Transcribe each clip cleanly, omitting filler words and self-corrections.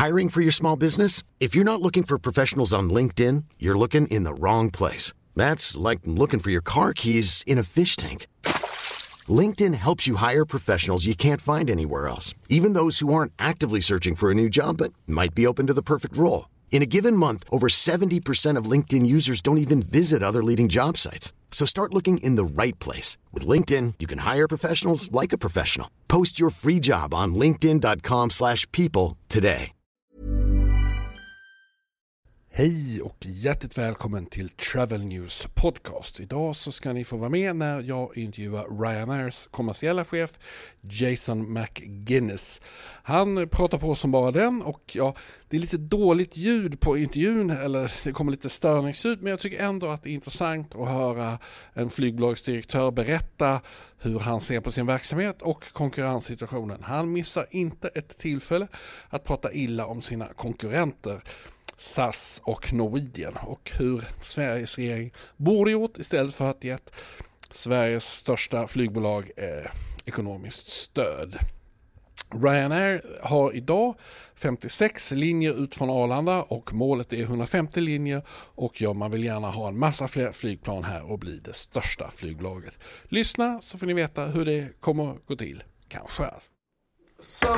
Hiring for your small business? If you're not looking for professionals on LinkedIn, you're looking in the wrong place. That's like looking for your car keys in a fish tank. LinkedIn helps you hire professionals you can't find anywhere else, even those who aren't actively searching for a new job but might be open to the perfect role. In a given month, over 70% of LinkedIn users don't even visit other leading job sites. So start looking in the right place. With LinkedIn, you can hire professionals like a professional. Post your free job on linkedin.com/people today. Hej och hjärtligt välkommen till Travel News Podcast. Idag så ska ni få vara med när jag intervjuar Ryanairs kommersiella chef Jason McGuinness. Han pratar på som bara den och ja, det är lite dåligt ljud på intervjun, eller det kommer lite störningsljud, men jag tycker ändå att det är intressant att höra en flygbolagsdirektör berätta hur han ser på sin verksamhet och konkurrenssituationen. Han missar inte ett tillfälle att prata illa om sina konkurrenter SAS och Norwegian och hur Sveriges regering borde gjort istället för att ge Sveriges största flygbolag ekonomiskt stöd. Ryanair har idag 56 linjer ut från Arlanda och målet är 150 linjer och ja, man vill gärna ha en massa fler flygplan här och bli det största flygbolaget. Lyssna så får ni veta hur det kommer gå till, kanske. So,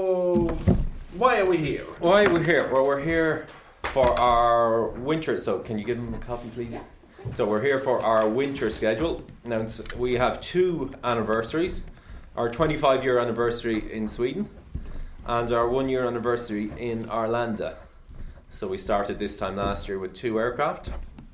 why are we here? Why are we here? Well, we're here for our winter. So can you give them a copy, please? So we're here for our winter schedule. Now we have two anniversaries. Our 25-year anniversary in Sweden and our 1-year anniversary in Arlanda. So we started this time last year with 2 aircraft.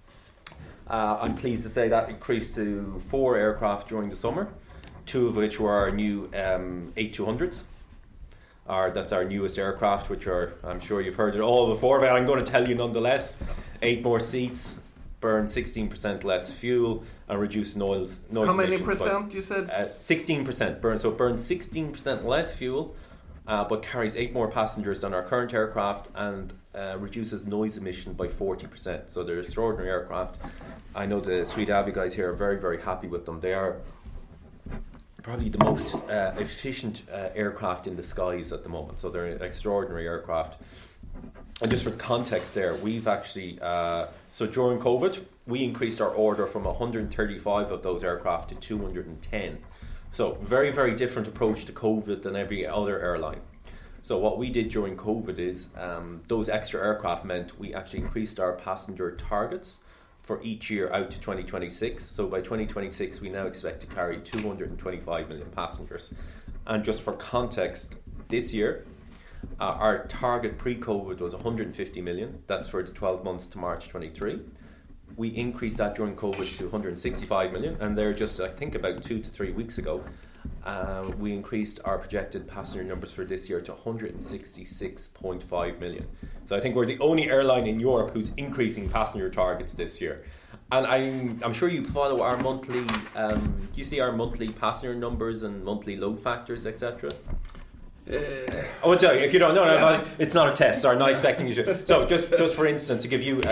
I'm pleased to say that increased to 4 aircraft during the summer, 2 of which were our new 8200s. That's our newest aircraft, which are, I'm sure you've heard it all before, but I'm going to tell you nonetheless. 8 more seats, burn 16% less fuel, and reduce noise. How many percent you said? 16% burn. So it burns 16% less fuel, but carries 8 more passengers than our current aircraft, and reduces noise emission by 40%. So they're extraordinary aircraft. I know the Swedavia guys here are very, very happy with them. They are probably the most efficient aircraft in the skies at the moment. So they're an extraordinary aircraft. And just for context there, we've actually, so during COVID, we increased our order from 135 of those aircraft to 210. So very, very different approach to COVID than every other airline. So what we did during COVID is those extra aircraft meant we actually increased our passenger targets for each year out to 2026. So by 2026 we now expect to carry 225 million passengers. And just for context, this year our target pre-COVID was 150 million. That's for the 12 months to March 23. We increased that during COVID to 165 million, and there just, I think about 2 to 3 weeks ago, we increased our projected passenger numbers for this year to 166.5 million. So I think we're the only airline in Europe who's increasing passenger targets this year. And I'm sure you follow our monthly, do you see our monthly passenger numbers and monthly load factors, etc.? Oh, sorry, if you don't know, no, it's not a test. Sorry, not expecting you to. So just for instance, to give you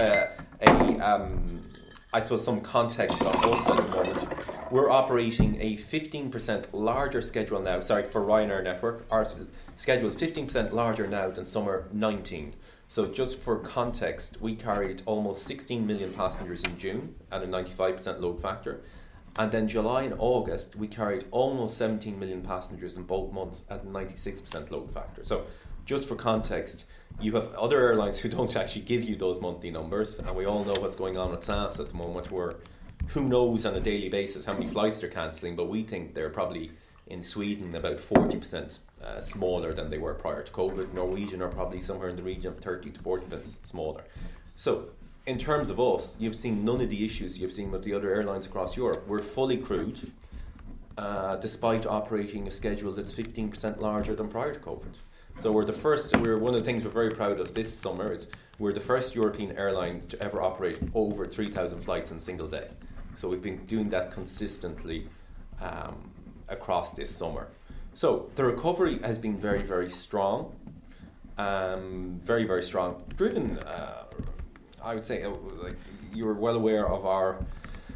I suppose some context on us at the moment, we're operating a 15% larger schedule now. Sorry, for Ryanair network, our schedule is 15% larger now than summer 19. So just for context, we carried almost 16 million passengers in June at a 95% load factor. And then July and August, we carried almost 17 million passengers in both months at a 96% load factor. So just for context, you have other airlines who don't actually give you those monthly numbers, and we all know what's going on at SAS at the moment, where who knows on a daily basis how many flights they're cancelling, but we think they're probably in Sweden about 40% smaller than they were prior to COVID. Norwegian are probably somewhere in the region of 30 to 40% smaller. So in terms of us, you've seen none of the issues you've seen with the other airlines across Europe. We're fully crewed, despite operating a schedule that's 15% larger than prior to COVID. So we're one of the things we're very proud of this summer is we're the first European airline to ever operate over 3,000 flights in a single day. So we've been doing that consistently across this summer. So the recovery has been very, very strong. Very, very strong. Driven, I would say, like you're well aware of our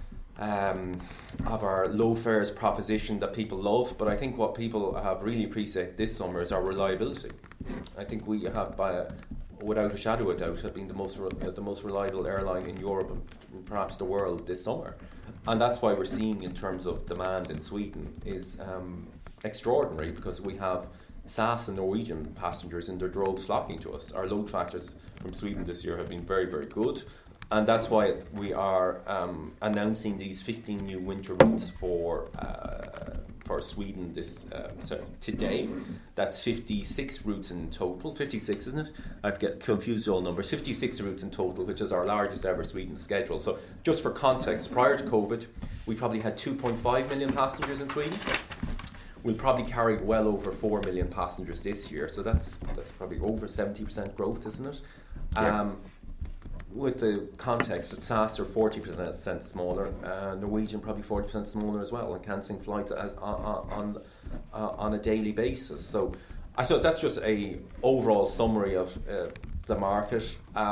of our low fares proposition that people love, but I think what people have really appreciated this summer is our reliability. I think we have, without a shadow of doubt, have been the most reliable airline in Europe and perhaps the world this summer, and that's why we're seeing in terms of demand in Sweden is extraordinary, because we have SAS and Norwegian passengers in their droves flocking to us. Our load factors from Sweden this year have been very, very good. And that's why we are announcing these 15 new winter routes for Sweden today. That's 56 routes in total. 56, isn't it? I've get confused all numbers. 56 routes in total, which is our largest ever Sweden schedule. So just for context, prior to COVID, we probably had 2.5 million passengers in Sweden. We'll probably carry well over 4 million passengers this year. So that's probably over 70% growth, isn't it? Yeah. With the context that SAS are 40% smaller, Norwegian probably 40% smaller as well, and cancelling flights on a daily basis. So I suppose that's just a overall summary of the market.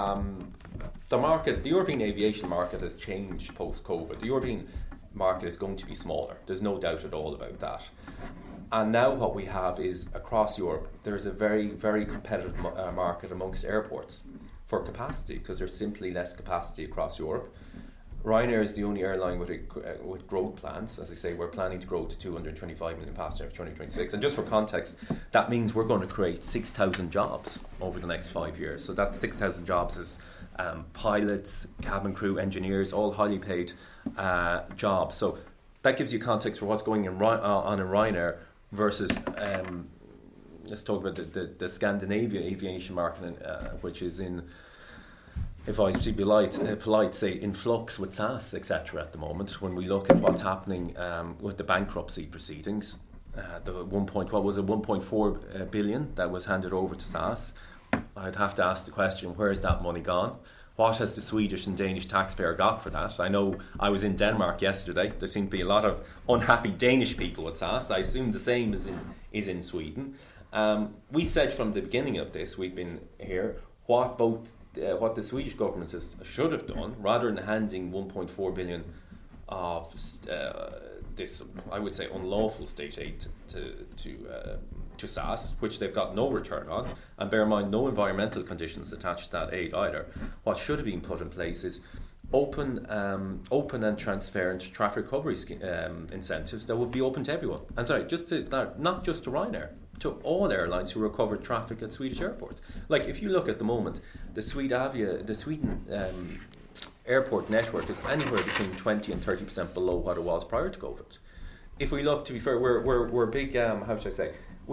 The European aviation market has changed post-COVID. The European market is going to be smaller. There's no doubt at all about that. And now what we have is, across Europe, there's a very, very competitive market amongst airports for capacity, because there's simply less capacity across Europe. Ryanair is the only airline with growth plans. As I say, we're planning to grow to 225 million passengers by 2026. And just for context, that means we're going to create 6,000 jobs over the next 5 years. So that 6,000 jobs is pilots, cabin crew, engineers, all highly paid jobs. So that gives you context for what's going on in Ryanair versus... let's talk about the Scandinavia aviation market, which is in, if I should be polite, say in flux with SAS, etc. at the moment. When we look at what's happening with the bankruptcy proceedings, the 1.4 billion that was handed over to SAS, I'd have to ask the question, where is that money gone? What has the Swedish and Danish taxpayer got for that? I know I was in Denmark yesterday. There seemed to be a lot of unhappy Danish people at SAS. I assume the same is in Sweden. We said from the beginning of this, we've been here, what the Swedish government should have done, rather than handing 1.4 billion of this, I would say, unlawful state aid to SAS, which they've got no return on, and bear in mind, no environmental conditions attached to that aid either. What should have been put in place is open and transparent traffic recovery incentives that would be open to everyone. And sorry, not just to Ryanair, to all airlines who recover traffic at Swedish airports. Like, if you look at the moment, the Sweden airport network is anywhere between 20 and 30% below what it was prior to COVID. If we look, to be fair, we're big. How should I say? We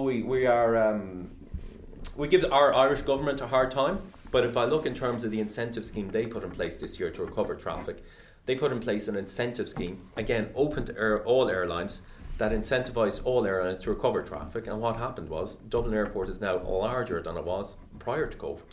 give our Irish government a hard time. But if I look in terms of the incentive scheme they put in place this year to recover traffic, they put in place an incentive scheme, again, open to all airlines, that incentivised all airlines to recover traffic. And what happened was, Dublin Airport is now larger than it was prior to COVID.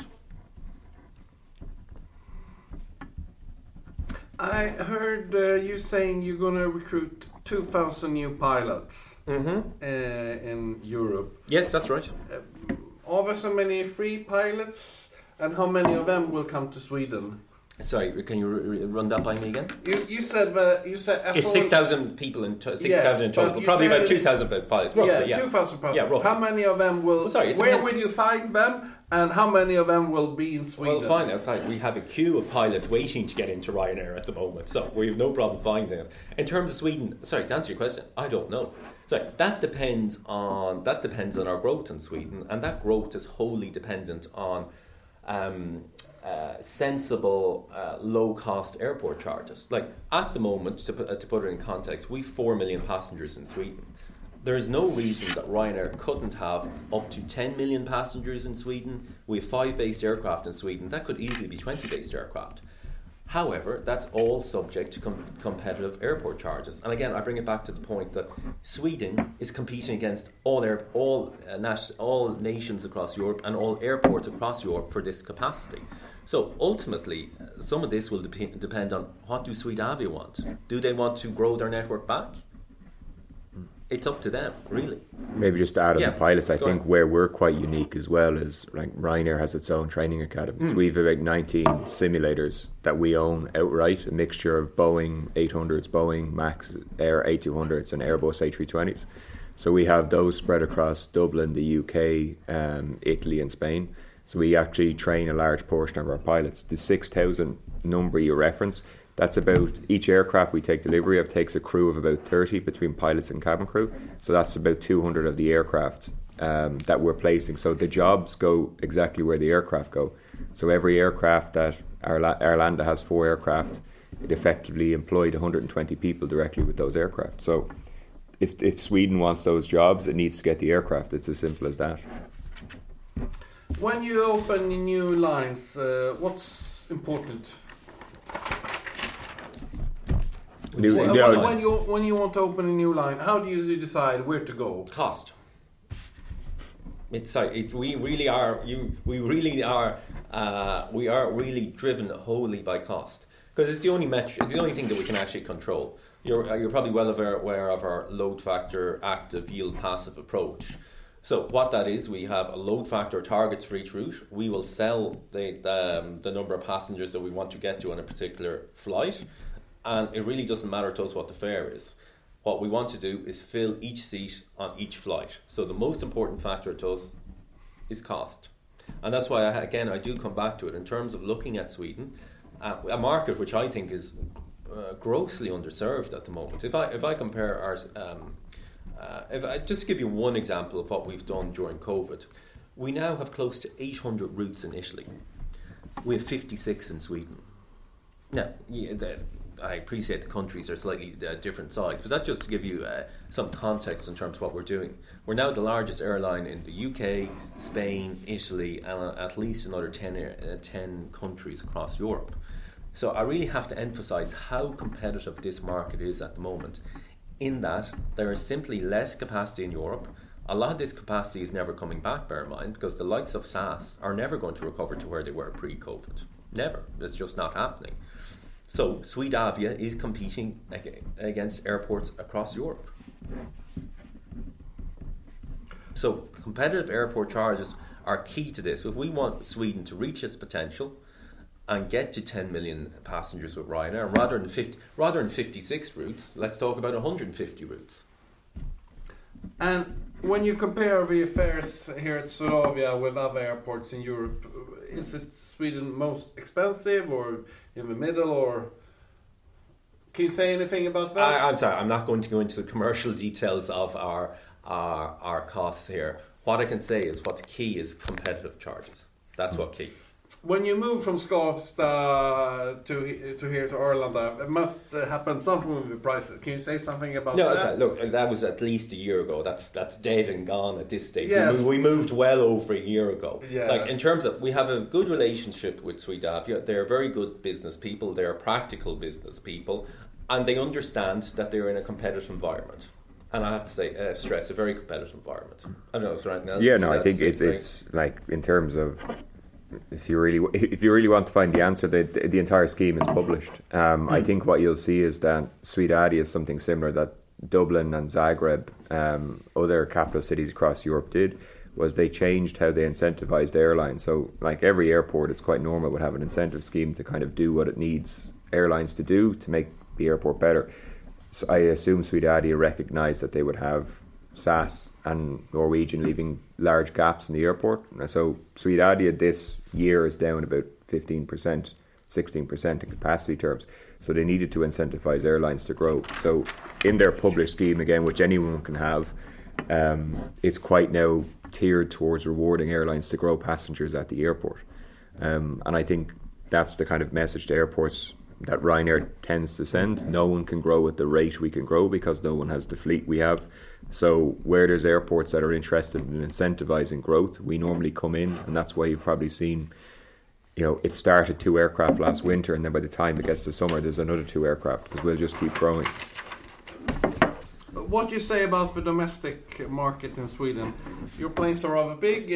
I heard you saying you're going to recruit 2,000 new pilots in Europe. Yes, that's right. Are there so many free pilots? And how many of them will come to Sweden? Sorry, can you run that by me again? You said it's 6,000 people in 6,000 in total. Probably about 2,000 pilots. Roughly, yeah, 2,000 pilots. Yeah, roughly. How many of them will? Where will you find them? And how many of them will be in Sweden? Well, fine outside. We have a queue of pilots waiting to get into Ryanair at the moment, so we have no problem finding it. In terms of Sweden, sorry, to answer your question, I don't know. So that depends on our growth in Sweden, and that growth is wholly dependent on sensible, low-cost airport charges. Like, at the moment, to put it in context, we've 4 million passengers in Sweden. There is no reason that Ryanair couldn't have up to 10 million passengers in Sweden. We have 5 based aircraft in Sweden. That could easily be 20 based aircraft. However, that's all subject to competitive airport charges. And again, I bring it back to the point that Sweden is competing against all nations across Europe and all airports across Europe for this capacity. So ultimately, some of this will depend on what do Swedavia want. Do they want to grow their network back? it's up to them, really. Maybe just to add on Yeah, the pilots, I go think on. where we're quite unique as well is like Ryanair has its own training academies. We've about 19 simulators that we own outright, a mixture of Boeing 800s, Boeing Max Air 8200s and Airbus A320s. So we have those spread across Dublin, the UK, Italy and Spain. So we actually train a large portion of our pilots. The 6,000 number you reference, that's about each aircraft we take delivery of takes a crew of about 30 between pilots and cabin crew. So that's about 200 of the aircraft that we're placing. So the jobs go exactly where the aircraft go. So every aircraft that Airlanda has 4 aircraft, it effectively employed 120 people directly with those aircraft. So if Sweden wants those jobs, it needs to get the aircraft. It's as simple as that. When you open new lines, what's important? When you want to open a new line, how do you decide where to go? Cost. It's like we really are really driven wholly by cost, because it's the only metric, the only thing that we can actually control. You're probably well aware of our load factor, active, yield, passive approach. So what that is, we have a load factor targets for each route. We will sell the number of passengers that we want to get to on a particular flight, and it really doesn't matter to us what the fare is. What we want to do is fill each seat on each flight. So the most important factor to us is cost. And that's why, I do come back to it in terms of looking at Sweden, a market which I think is grossly underserved at the moment. If I compare ours, if I just give you one example of what we've done during COVID, we now have close to 800 routes in Italy. We have 56 in Sweden. Now, I appreciate the countries are slightly different size, but that just to give you some context in terms of what we're doing. We're now the largest airline in the UK, Spain, Italy, and at least another 10 countries across Europe. So I really have to emphasise how competitive this market is at the moment, in that there is simply less capacity in Europe. A lot of this capacity is never coming back, bear in mind, because the likes of SAS are never going to recover to where they were pre-COVID. Never. It's just not happening. So Swedavia is competing against airports across Europe. So competitive airport charges are key to this. If we want Sweden to reach its potential and get to 10 million passengers with Ryanair, rather than 56 routes, let's talk about 150 routes. And when you compare the fares here at Swedavia with other airports in Europe, is it Sweden most expensive or in the middle, or can you say anything about that? I'm sorry, I'm not going to go into the commercial details of our costs here. What I can say is what's key is competitive charges. That's what key. When you move from Skavsta to here to Arlanda, it must happen something with the prices. Can you say something about that? No, look, that was at least a year ago. That's dead and gone at this stage. Yes. We moved well over a year ago. Yes. Like in terms of, we have a good relationship with Swedavia. They're very good business people. They're practical business people, and they understand that they're in a competitive environment. And I have to say, stress a very competitive environment. I don't know, is there anything else? Yeah, no, I think it's like in terms of. If you really want to find the answer, the entire scheme is published. I think what you'll see is that Swedavia is something similar that Dublin and Zagreb, other capital cities across Europe did, was they changed how they incentivised airlines. So like every airport, it's quite normal would have an incentive scheme to kind of do what it needs airlines to do to make the airport better. So I assume Swedavia recognised that they would have SAS and Norwegian leaving large gaps in the airport. So Swedavia this year is down about 15%, 16% in capacity terms. So they needed to incentivise airlines to grow. So in their published scheme, again, which anyone can have, it's quite now tiered towards rewarding airlines to grow passengers at the airport. And I think that's the kind of message to airports that Ryanair tends to send. No one can grow at the rate we can grow because no one has the fleet we have. So where there's airports that are interested in incentivising growth, we normally come in, and that's why you've probably seen, it started 2 aircraft last winter, and then by the time it gets to summer, there's another 2 aircraft, because we'll just keep growing. What do you say about the domestic market in Sweden? Your planes are rather big.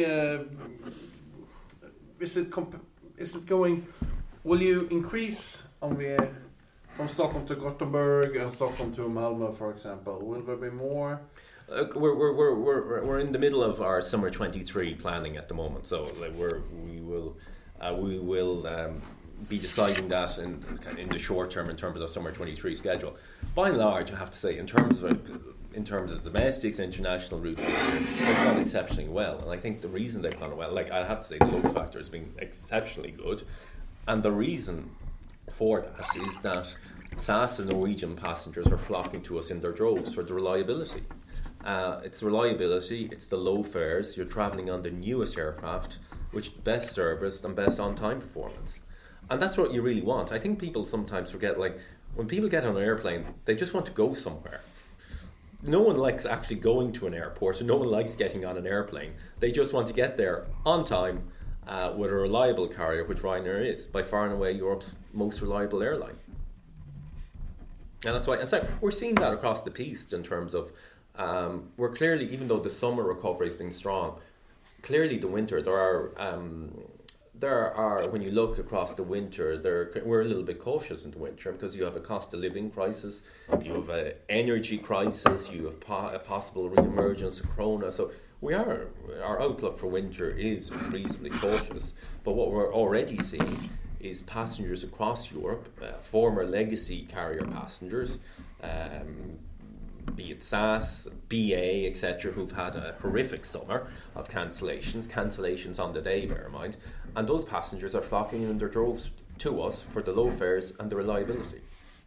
Is it going? Will you increase on the from Stockholm to Gothenburg and Stockholm to Malmö, for example? Will there be more? We're in the middle of our summer 23 planning at the moment, so like we will be deciding that in the short term in terms of the summer 23 schedule. By and large, I have to say, in terms of domestics, international routes this year, they've gone exceptionally well, and I think the reason they've gone well, like I have to say, the load factor has been exceptionally good, and the reason for that is that SAS and Norwegian passengers are flocking to us in their droves for the reliability. It's reliability, it's the low fares, you're travelling on the newest aircraft, which is best service and best on-time performance. And that's what you really want. I think people sometimes forget, like, when people get on an airplane, they just want to go somewhere. No one likes actually going to an airport, and no one likes getting on an airplane. They just want to get there on time with a reliable carrier, which Ryanair is, by far and away Europe's most reliable airline. And that's why, and so we're seeing that across the piece in terms of, we're clearly, even though the summer recovery has been strong, clearly the winter, there are, when you look across the winter, we're a little bit cautious in the winter because you have a cost of living crisis, you have an energy crisis, you have a possible re-emergence of corona. So our outlook for winter is reasonably cautious. But what we're already seeing is passengers across Europe, former legacy carrier passengers, be it SAS, BA, etc., who've had a horrific summer of cancellations on the day, bear in mind, and those passengers are flocking in their droves to us for the low fares and the reliability.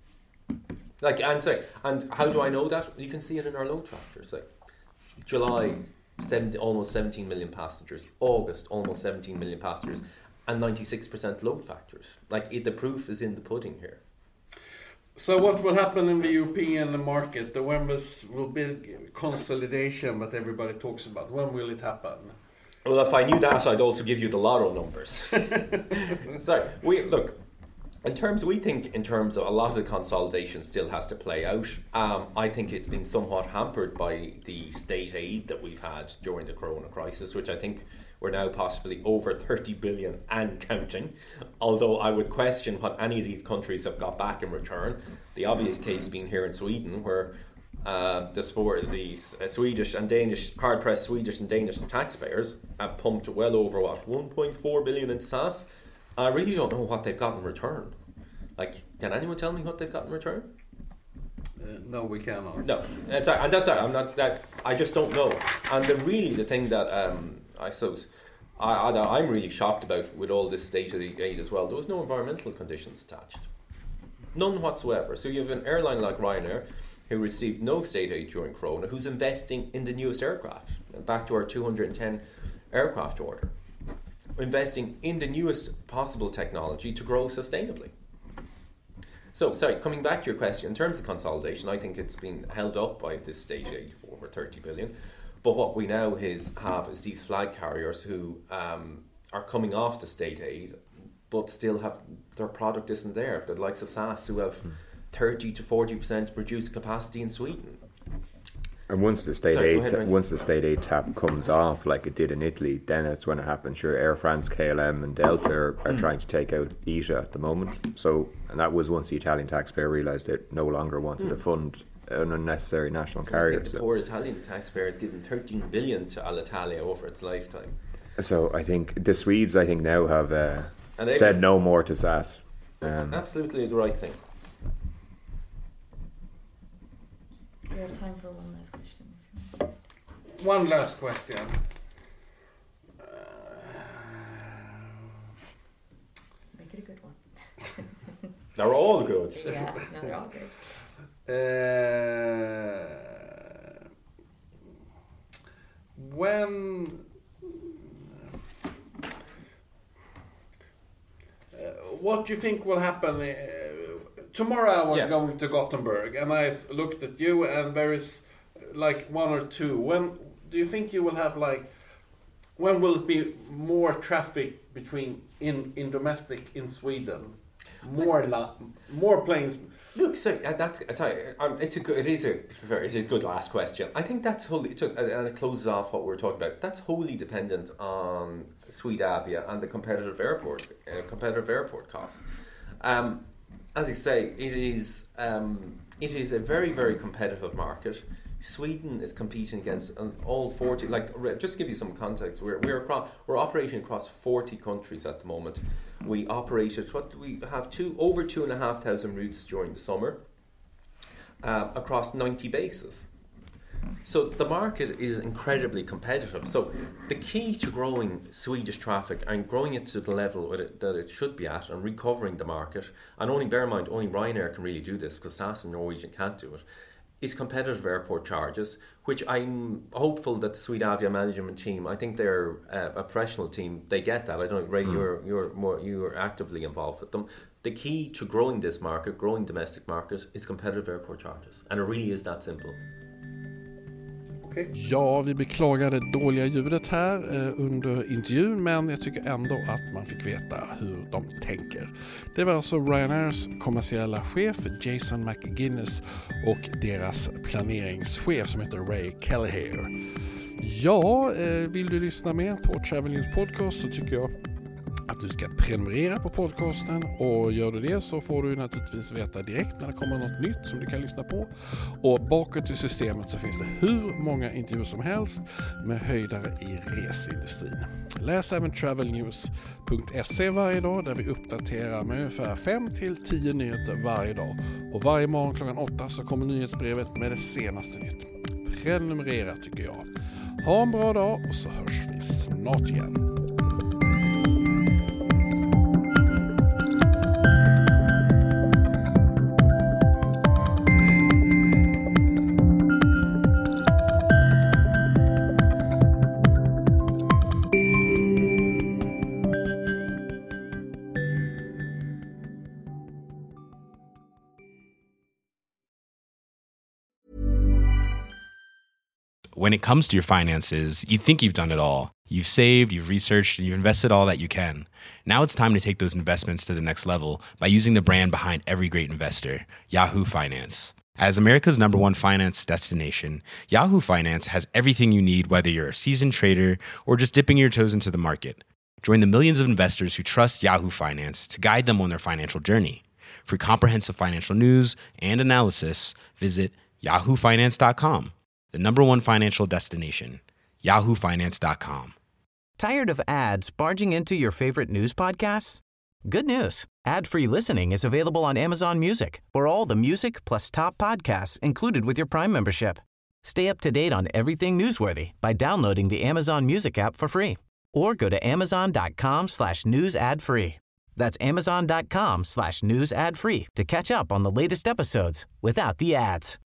And how do I know that? You can see it in our load factors. Like July, almost 17 million passengers. August, almost 17 million passengers, and 96% load factors. The proof is in the pudding here. So what will happen in the European market? When will be consolidation that everybody talks about? When will it happen? Well, if I knew that, I'd also give you the lotto numbers. So we think in terms of a lot of the consolidation still has to play out. I think it's been somewhat hampered by the state aid that we've had during the corona crisis, which I think we're now possibly over 30 billion and counting, although I would question what any of these countries have got back in return. The obvious case being here in Sweden, where the Swedish and Danish, hard-pressed Swedish and Danish taxpayers have pumped well over 1.4 billion into SAS. I really don't know what they've got in return. Can anyone tell me what they've got in return? No, we cannot. No, I just don't know. And the thing that I suppose I'm really shocked about with all this state of the aid as well, there was no environmental conditions attached, none whatsoever. So you have an airline like Ryanair, who received no state aid during Corona, who's investing in the newest aircraft, back to our 210 aircraft order, investing in the newest possible technology to grow sustainably. So, coming back to your question, in terms of consolidation, I think it's been held up by this state aid for over 30 billion. But what we now have is these flag carriers who are coming off the state aid, but still have their product isn't there. The likes of SAS, who have 30 to 40% reduced capacity in Sweden. And once the state aid tap comes off, like it did in Italy, then it's when it happens. Sure, Air France, KLM, and Delta are trying to take out ITA at the moment. So, and that was once the Italian taxpayer realised it no longer wanted to fund an unnecessary national carrier. The poor Italian taxpayer has given 13 billion to Alitalia over its lifetime. So I think the Swedes, now have said no more to SAS. Absolutely the right thing. We have time for one last question. One last question. Make it a good one. They're all good. Yeah, no, they're all good. What do you think will happen? Tomorrow I was going to Gothenburg, and I looked at you, and there is one or two. When do you think you will have when will it be more traffic in domestic in Sweden? More planes. Look, so it is a good last question. I think that's wholly, and it closes off what we're talking about. That's wholly dependent on Swedavia and the competitive airport costs. As you say, it is a very, very competitive market. Sweden is competing against all 40. Just to give you some context, we're operating across 40 countries at the moment. We operated we have over 2,500 routes during the summer across 90 bases. So the market is incredibly competitive. So the key to growing Swedish traffic and growing it to the level that it should be at and recovering the market, and only bear in mind, only Ryanair can really do this because SAS and Norwegian can't do it, is competitive airport charges, which I'm hopeful that the Swedavia management team, I think they're a professional team, they get that. I don't know, Ray, you're actively involved with them. The key to growing this market, growing domestic market, is competitive airport charges. And it really is that simple. Okay. Ja, vi beklagar det dåliga ljudet här under intervjun, men jag tycker ändå att man fick veta hur de tänker. Det var alltså Ryanairs kommersiella chef Jason McGuinness och deras planeringschef som heter Ray Kelleher. Ja, vill du lyssna mer på Travel News Podcast så tycker jag att du ska prenumerera på podcasten, och gör du det så får du naturligtvis veta direkt när det kommer något nytt som du kan lyssna på. Och bakåt i systemet så finns det hur många intervjuer som helst med höjdare i resindustrin. Läs även travelnews.se varje dag där vi uppdaterar med ungefär 5-10 nyheter varje dag. Och varje morgon klockan 8 så kommer nyhetsbrevet med det senaste nytt. Prenumerera tycker jag. Ha en bra dag och så hörs vi snart igen. When it comes to your finances, you think you've done it all. You've saved, you've researched, and you've invested all that you can. Now it's time to take those investments to the next level by using the brand behind every great investor, Yahoo Finance. As America's #1 finance destination, Yahoo Finance has everything you need, whether you're a seasoned trader or just dipping your toes into the market. Join the millions of investors who trust Yahoo Finance to guide them on their financial journey. For comprehensive financial news and analysis, visit yahoofinance.com. The #1 financial destination, yahoofinance.com. Tired of ads barging into your favorite news podcasts? Good news. Ad-free listening is available on Amazon Music for all the music plus top podcasts included with your Prime membership. Stay up to date on everything newsworthy by downloading the Amazon Music app for free or go to amazon.com/news ad free. That's amazon.com/news ad free to catch up on the latest episodes without the ads.